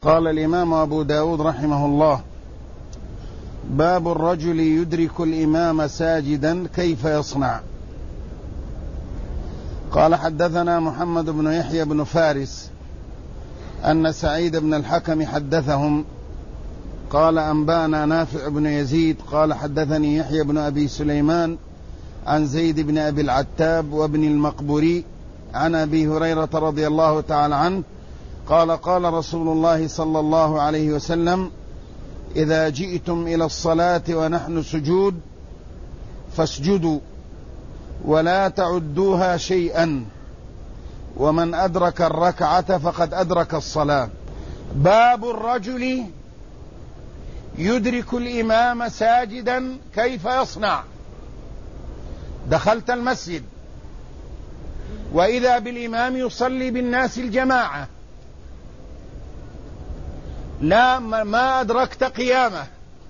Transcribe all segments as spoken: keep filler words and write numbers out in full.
قال الإمام أبو داود رحمه الله: باب الرجل يدرك الإمام ساجدا كيف يصنع. قال: حدثنا محمد بن يحيى بن فارس أن سعيد بن الحكم حدثهم قال: أنبانا نافع بن يزيد قال: حدثني يحيى بن أبي سليمان عن زيد بن أبي العتاب وابن المقبري عن أبي هريرة رضي الله تعالى عنه قال: قال رسول الله صلى الله عليه وسلم: إذا جئتم إلى الصلاة ونحن سجود فاسجدوا ولا تعدوها شيئا، ومن أدرك الركعة فقد أدرك الصلاة. باب الرجل يدرك الإمام ساجدا كيف يصنع. دخلت المسجد وإذا بالإمام يصلي بالناس الجماعة، لا ما أدركت قيامه،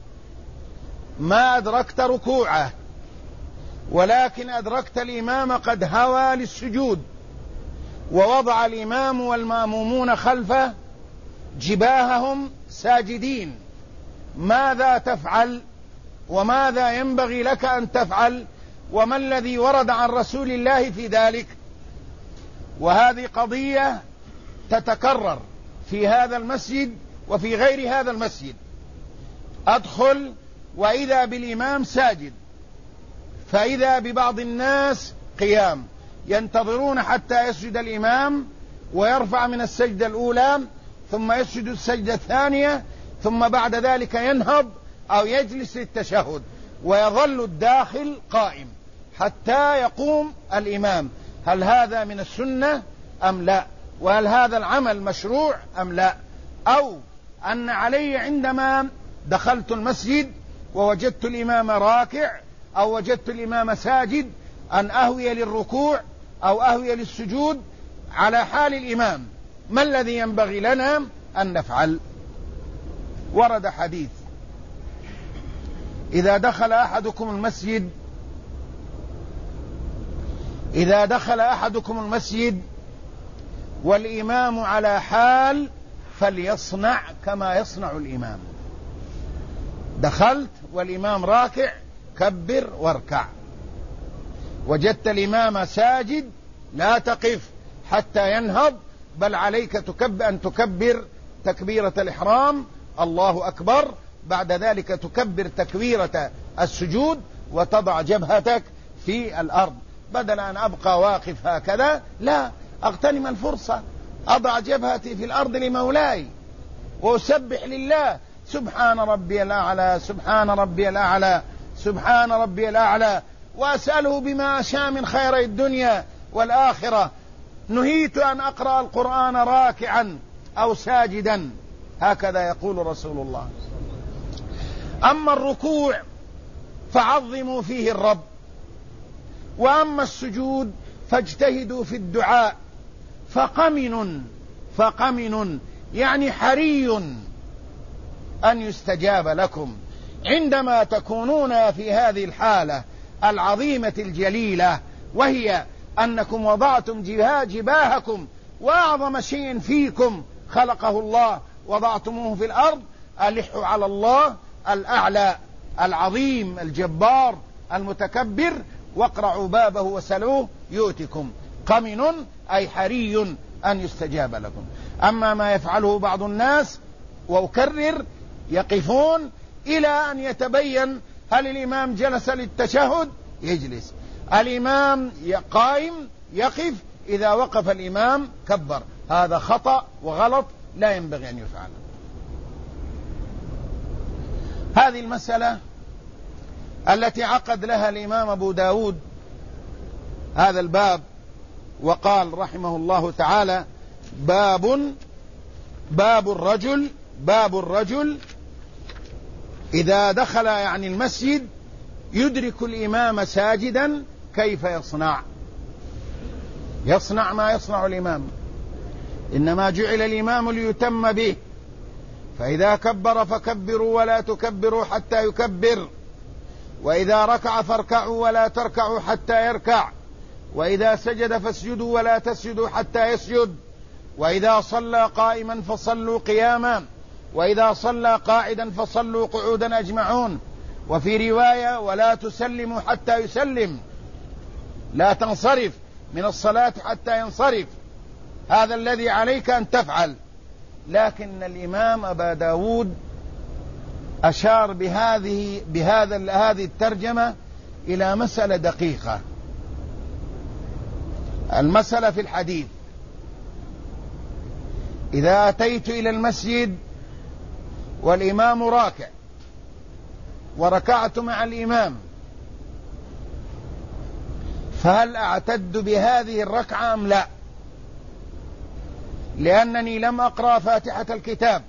ما أدركت ركوعه، ولكن أدركت الإمام قد هوى للسجود، ووضع الإمام والمأمومون خلفه جباههم ساجدين. ماذا تفعل؟ وماذا ينبغي لك أن تفعل؟ وما الذي ورد عن رسول الله في ذلك؟ وهذه قضية تتكرر في هذا المسجد وفي غير هذا المسجد. أدخل وإذا بالإمام ساجد، فإذا ببعض الناس قيام ينتظرون حتى يسجد الإمام ويرفع من السجدة الأولى ثم يسجد السجدة الثانية، ثم بعد ذلك ينهض أو يجلس للتشهد، ويظل الداخل قائم حتى يقوم الإمام. هل هذا من السنة أم لا؟ وهل هذا العمل مشروع أم لا؟ أو أن علي عندما دخلت المسجد ووجدت الإمام راكع أو وجدت الإمام ساجد أن أهوي للركوع أو أهوي للسجود على حال الإمام؟ ما الذي ينبغي لنا أن نفعل؟ ورد حديث: إذا دخل أحدكم المسجد إذا دخل أحدكم المسجد والإمام على حال فليصنع كما يصنع الإمام. دخلت والإمام راكع، كبر واركع. وجدت الإمام ساجد، لا تقف حتى ينهض، بل عليك تكبر أن تكبر تكبيرة الإحرام الله أكبر، بعد ذلك تكبر تكبيرة السجود وتضع جبهتك في الأرض، بدل أن أبقى واقف هكذا، لا، أغتنم الفرصة، أضع جبهتي في الأرض لمولاي وأسبح لله: سبحان ربي الأعلى، سبحان ربي الأعلى، سبحان ربي الأعلى، وأسأله بما أشاء من خير الدنيا والآخرة. نهيت أن أقرأ القرآن راكعا أو ساجدا، هكذا يقول رسول الله. أما الركوع فعظموا فيه الرب، وأما السجود فاجتهدوا في الدعاء، فقمن فقمن يعني حري أن يستجاب لكم عندما تكونون في هذه الحالة العظيمة الجليلة، وهي أنكم وضعتم جباهكم وأعظم شيء فيكم خلقه الله وضعتموه في الأرض. ألحوا على الله الأعلى العظيم الجبار المتكبر، واقرعوا بابه وسلوه يؤتكم. قمن أي حري أن يستجاب لكم. أما ما يفعله بعض الناس، وأكرر، يقفون إلى أن يتبين هل الإمام جلس للتشهد يجلس، الإمام قائم يقف، إذا وقف الإمام كبر. هذا خطأ وغلط لا ينبغي أن يفعل. هذه المسألة التي عقد لها الإمام أبو داود هذا الباب، وقال رحمه الله تعالى: باب باب الرجل باب الرجل إذا دخل يعني المسجد يدرك الإمام ساجدا كيف يصنع. يصنع ما يصنع الإمام، إنما جعل الإمام ليتم به، فإذا كبر فكبروا ولا تكبروا حتى يكبر، وإذا ركع فاركعوا ولا تركعوا حتى يركع، وإذا سجد فاسجدوا ولا تسجدوا حتى يسجد. وإذا صلى قائما فصلوا قياما، وإذا صلى قاعدا فصلوا قعودا أجمعون. وفي رواية ولا تسلموا حتى يسلم، لا تنصرف من الصلاة حتى ينصرف، هذا الذي عليك أن تفعل. لكن الإمام أبا داود أشار بهذه بهذا هذه الترجمة إلى مسألة دقيقة. المسألة في الحديث: إذا أتيت إلى المسجد والإمام راكع وركعت مع الإمام، فهل أعتد بهذه الركعة أم لا؟ لأنني لم أقرأ فاتحة الكتاب.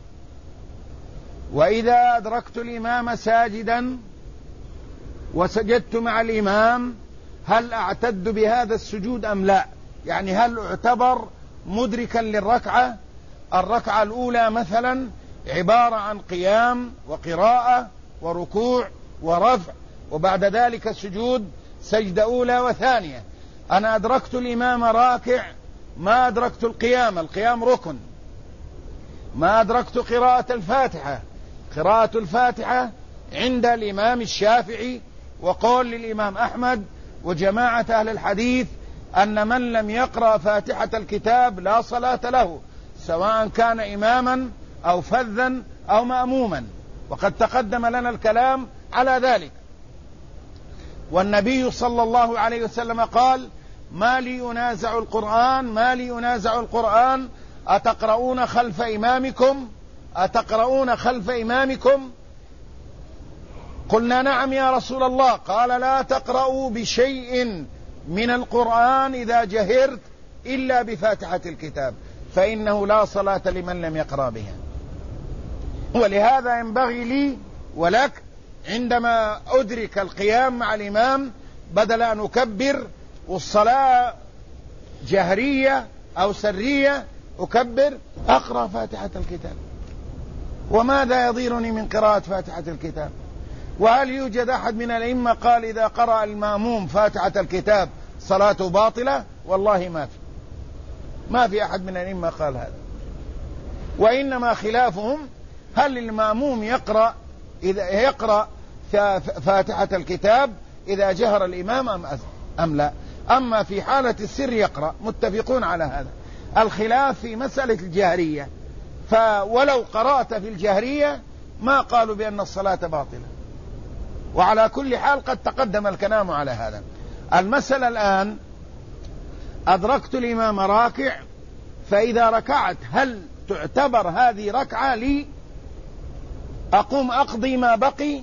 وإذا أدركت الإمام ساجدا وسجدت مع الإمام، هل أعتد بهذا السجود أم لا؟ يعني هل أعتبر مدركا للركعة؟ الركعة الأولى مثلا عبارة عن قيام وقراءة وركوع ورفع، وبعد ذلك السجود سجدة أولى وثانية. أنا أدركت الإمام راكع، ما أدركت القيام، القيام ركن. ما أدركت قراءة الفاتحة، قراءة الفاتحة عند الإمام الشافعي وقول للإمام أحمد وجماعة أهل الحديث أن من لم يقرأ فاتحة الكتاب لا صلاة له، سواء كان إماما أو فذا أو مأموما، وقد تقدم لنا الكلام على ذلك. والنبي صلى الله عليه وسلم قال: ما لي أنازع القرآن ما لي أنازع القرآن أتقرؤون خلف إمامكم أتقرؤون خلف إمامكم قلنا: نعم يا رسول الله. قال: لا تقرؤوا بشيء من القرآن إذا جهرت إلا بفاتحة الكتاب، فإنه لا صلاة لمن لم يقرأ بها. ولهذا ينبغي لي ولك عندما أدرك القيام مع الإمام، بدل أن أكبر والصلاة جهرية أو سرية، أكبر أقرأ فاتحة الكتاب. وماذا يضيرني من قراءة فاتحة الكتاب؟ وهل يوجد أحد من الأئمة قال إذا قرأ المأموم فاتحة الكتاب صلاته باطلة؟ والله ما في ما في أحد من الأئمة قال هذا. وإنما خلافهم هل المأموم يقرأ إذا يقرأ فاتحة الكتاب إذا جهر الإمام أم, أم لا. أما في حالة السر يقرأ، متفقون على هذا. الخلاف في مسألة الجهرية، فولو قرأت في الجهرية ما قالوا بأن الصلاة باطلة. وعلى كل حال قد تقدم الكلام على هذا. المسألة الآن: أدركت الإمام راكع، فإذا ركعت هل تعتبر هذه ركعة لي؟ أقوم أقضي ما بقي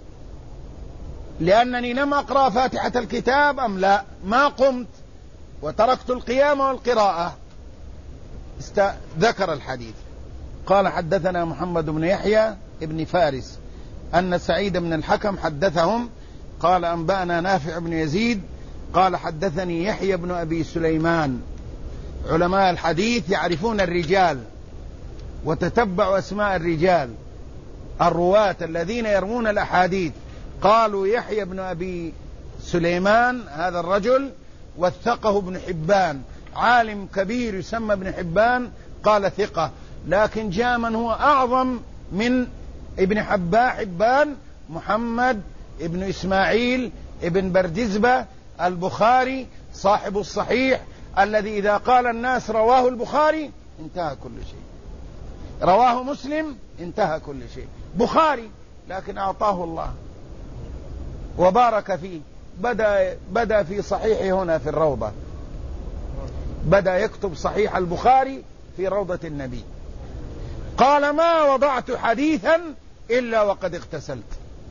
لأنني لم أقرأ فاتحة الكتاب أم لا؟ ما قمت وتركت القيام والقراءة. است... ذكر الحديث قال: حدثنا محمد بن يحيى ابن فارس أن سعيد بن الحكم حدثهم قال: أنبأنا نافع بن يزيد قال: حدثني يحيى بن أبي سليمان. علماء الحديث يعرفون الرجال وتتبعوا أسماء الرجال الرواة الذين يروون الأحاديث. قالوا: يحيى بن أبي سليمان هذا الرجل وثقه ابن حبان، عالم كبير يسمى ابن حبان، قال ثقة. لكن جاء من هو أعظم من ابن حبان حبان محمد ابن إسماعيل ابن بردزبة البخاري صاحب الصحيح، الذي إذا قال الناس رواه البخاري انتهى كل شيء، رواه مسلم انتهى كل شيء. بخاري لكن أعطاه الله وبارك فيه. بدأ, بدأ في صحيح هنا في الروضة، بدأ يكتب صحيح البخاري في روضة النبي. قال: ما وضعت حديثا إلا وقد اغتسلت.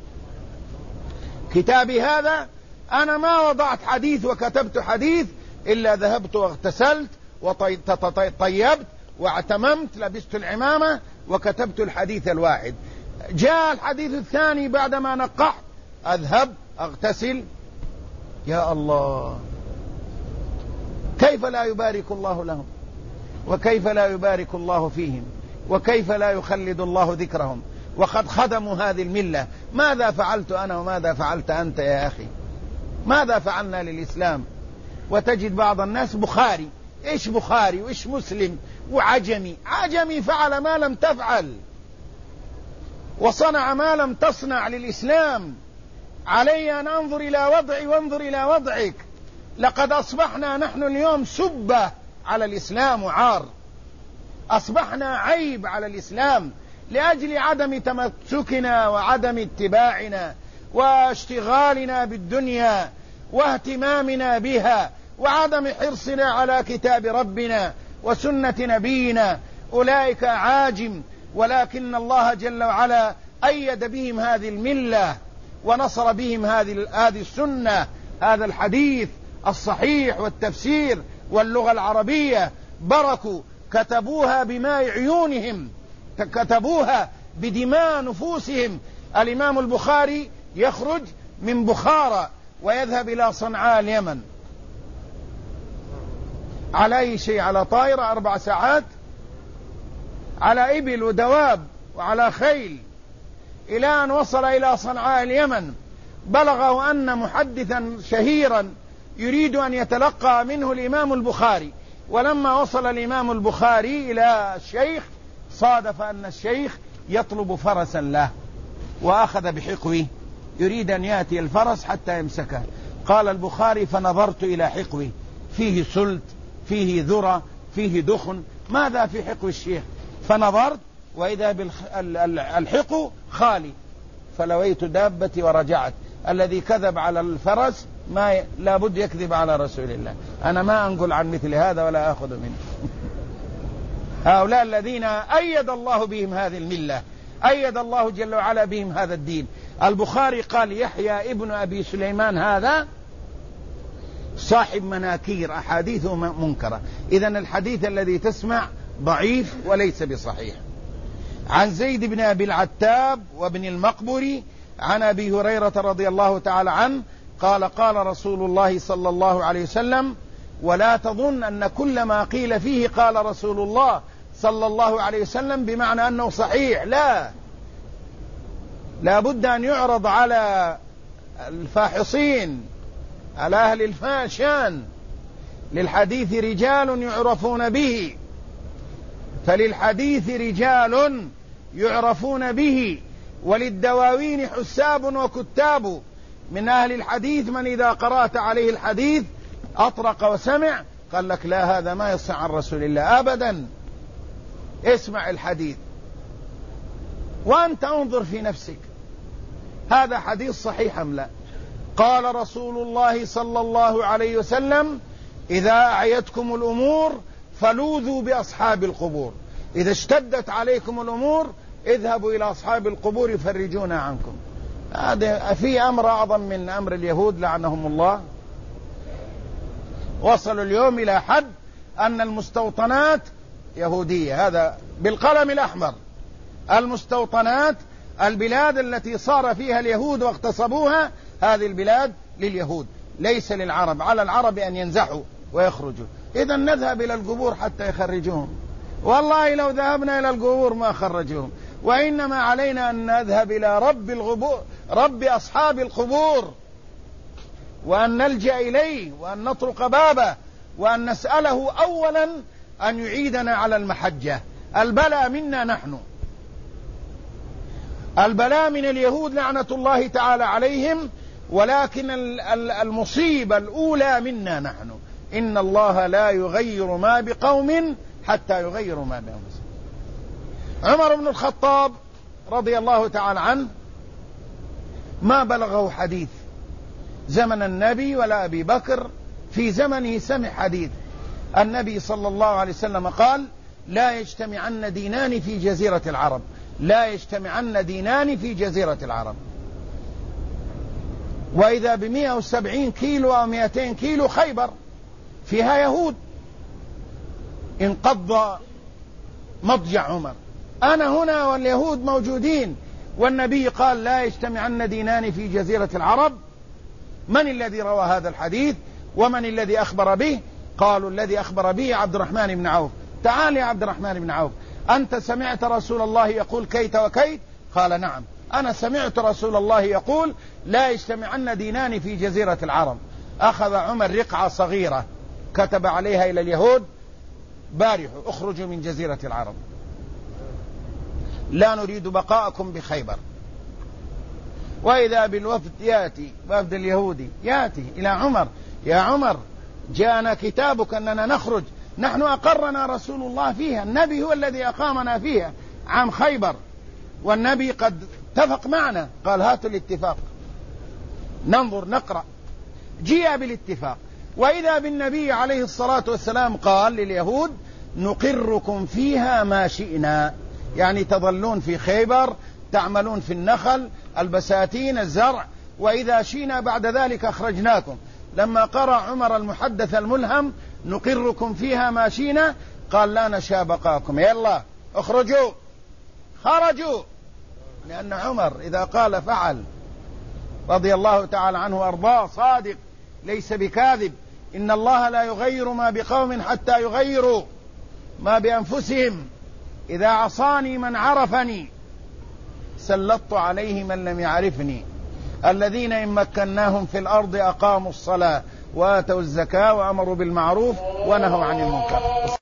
كتابي هذا أنا ما وضعت حديث وكتبت حديث إلا ذهبت واغتسلت وطيبت واعتممت، لبست العمامة وكتبت الحديث الواحد. جاء الحديث الثاني بعدما نقحت، أذهب أغتسل. يا الله، كيف لا يبارك الله لهم، وكيف لا يبارك الله فيهم، وكيف لا يخلد الله ذكرهم، وقد خدموا هذه الملة. ماذا فعلت أنا وماذا فعلت أنت يا أخي؟ ماذا فعلنا للإسلام؟ وتجد بعض الناس بخاري إيش بخاري وإيش مسلم وعجمي؟ عجمي فعل ما لم تفعل وصنع ما لم تصنع للإسلام. علي أن أنظر إلى وضعي وانظر إلى وضعك. لقد أصبحنا نحن اليوم سبة على الإسلام وعار، أصبحنا عيب على الإسلام لأجل عدم تمسكنا وعدم اتباعنا واشتغالنا بالدنيا واهتمامنا بها وعدم حرصنا على كتاب ربنا وسنة نبينا. أولئك عاجم، ولكن الله جل وعلا أيد بهم هذه الملة ونصر بهم هذه هذه السنة، هذا الحديث الصحيح والتفسير واللغة العربية. بركوا، كتبوها بماء عيونهم، كتبوها بدماء نفوسهم. الإمام البخاري يخرج من بخارى ويذهب إلى صنعاء اليمن على أي شيء؟ على طائرة أربع ساعات، على إبل ودواب وعلى خيل، إلى أن وصل إلى صنعاء اليمن. بلغه أن محدثا شهيرا يريد أن يتلقى منه الإمام البخاري، ولما وصل الإمام البخاري إلى الشيخ صادف أن الشيخ يطلب فرسا له، وأخذ بحقوه يريد أن يأتي الفرس حتى يمسكه. قال البخاري: فنظرت إلى حقوه، فيه سلت، فيه ذرة، فيه دخن، ماذا في حقو الشيخ؟ فنظرت وإذا بالحقو خالي، فلويت دابتي ورجعت. الذي كذب على الفرس ما لابد يكذب على رسول الله. أنا ما أنقل عن مثل هذا ولا أخذ منه. هؤلاء الذين أيد الله بهم هذه الملة، أيد الله جل وعلا بهم هذا الدين. البخاري قال: يحيى ابن أبي سليمان هذا صاحب مناكير، أحاديثه منكرة. إذن الحديث الذي تسمع ضعيف وليس بصحيح. عن زيد بن أبي العتاب وابن المقبري عن أبي هريرة رضي الله تعالى عنه قال: قال رسول الله صلى الله عليه وسلم: ولا تظن أن كل ما قيل فيه قال رسول الله صلى الله عليه وسلم بمعنى أنه صحيح، لا، لا بد أن يعرض على الفاحصين، على أهل الفاشان. للحديث رجال يعرفون به، فللحديث رجال يعرفون به، وللدواوين حساب وكتاب. من أهل الحديث من إذا قرأت عليه الحديث أطرق وسمع، قال لك: لا، هذا ما يصح عن رسول الله أبدا. اسمع الحديث وأنت انظر في نفسك، هذا حديث صحيح أم لا؟ قال رسول الله صلى الله عليه وسلم: إذا أعيتكم الأمور فلوذوا بأصحاب القبور. إذا اشتدت عليكم الأمور اذهبوا إلى أصحاب القبور يفرجون عنكم. هذا في أمر أعظم من أمر اليهود لعنهم الله. وصلوا اليوم إلى حد أن المستوطنات يهودية، هذا بالقلم الأحمر. المستوطنات، البلاد التي صار فيها اليهود واغتصبوها، هذه البلاد لليهود ليس للعرب. على العرب أن ينزحوا ويخرجوا. إذا نذهب إلى القبور حتى يخرجوهم. والله لو ذهبنا إلى القبور ما خرجوهم، وإنما علينا أن نذهب إلى رب القبور، رب أصحاب القبور، وأن نلجأ إليه وأن نطرق بابه وأن نسأله أولا أن يعيدنا على المحجة. البلاء منا نحن، البلاء من اليهود لعنة الله تعالى عليهم، ولكن المصيبة الأولى منا نحن. إن الله لا يغير ما بقوم حتى يغيروا ما بأنفسهم. عمر بن الخطاب رضي الله تعالى عنه ما بلغه حديث زمن النبي ولا أبي بكر، في زمنه سمع حديث النبي صلى الله عليه وسلم قال: لا يجتمعن دينان في جزيرة العرب، لا يجتمعن دينان في جزيرة العرب. وإذا بمئة وسبعين كيلو أو مئتين كيلو خيبر فيها يهود، انقض مضجع عمر. أنا هنا واليهود موجودين، والنبي قال: لا يجتمعن دينان في جزيرة العرب. من الذي روى هذا الحديث ومن الذي أخبر به؟ قالوا: الذي أخبر به عبد الرحمن بن عوف. تعال يا عبد الرحمن بن عوف، أنت سمعت رسول الله يقول كيت وكيت؟ قال: نعم، أنا سمعت رسول الله يقول: لا يجتمعن دينان في جزيرة العرب. أخذ عمر رقعة صغيرة كتب عليها إلى اليهود: بارحوا اخرجوا من جزيرة العرب، لا نريد بقاءكم بخيبر. وإذا بالوفد يأتي، وفد اليهودي يأتي إلى عمر: يا عمر، جاءنا كتابك أننا نخرج، نحن أقرنا رسول الله فيها، النبي هو الذي أقامنا فيها عام خيبر، والنبي قد اتفق معنا. قال: هاتوا الاتفاق ننظر نقرأ. جيء بالاتفاق، وإذا بالنبي عليه الصلاة والسلام قال لليهود: نقركم فيها ما شئنا، يعني تظلون في خيبر تعملون في النخل البساتين الزرع، وإذا شئنا بعد ذلك أخرجناكم. لما قرأ عمر المحدث الملهم: نقركم فيها ما شئنا، قال: لا نشاء بقاكم، يلا اخرجوا. خرجوا، لأن عمر إذا قال فعل، رضي الله تعالى عنه وأرضاه، صادق ليس بكاذب. إن الله لا يغير ما بقوم حتى يغيروا ما بأنفسهم. إذا عصاني من عرفني سلطت عليه من لم يعرفني. الذين إن مكناهم في الأرض أقاموا الصلاة وآتوا الزكاة وأمروا بالمعروف ونهوا عن المنكر.